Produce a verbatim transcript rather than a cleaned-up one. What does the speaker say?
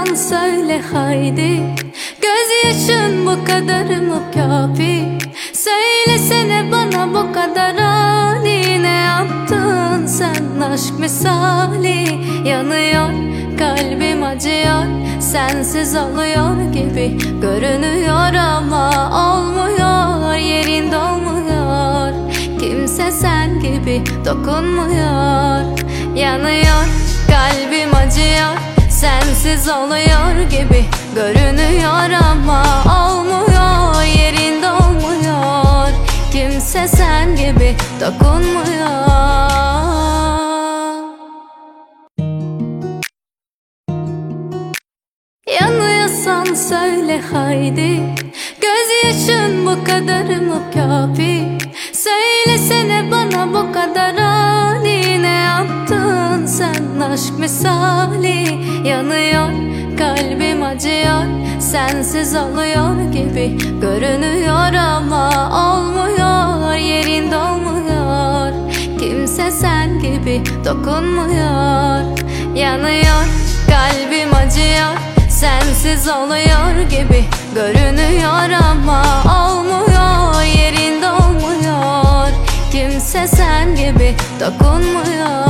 söyle haydi, gözyaşın bu kadar mı kafi? Söylesene bana bu kadar hali, ne yaptın sen aşk misali? Yanıyor kalbim, acıyor, sensiz oluyor gibi görünüyor ama olmuyor, yerinde olmuyor. Kimse sen gibi dokunmuyor. Yanıyor kalbim, acıyor, sensiz oluyor gibi görünüyor ama olmuyor, yerinde olmuyor. Kimse sen gibi dokunmuyor. Yanıyorsan söyle haydi, gözyaşın bu kadar mı kafi? Söylesene bana bu kadar hali, ne yaptın sen aşk misali? Yanıyor kalbim, acıyor, sensiz oluyor gibi görünüyor ama olmuyor, yerinde olmuyor. Kimse sen gibi dokunmuyor. Yanıyor kalbim, acıyor, sensiz oluyor gibi görünüyor ama olmuyor, yerinde olmuyor. Kimse sen gibi dokunmuyor.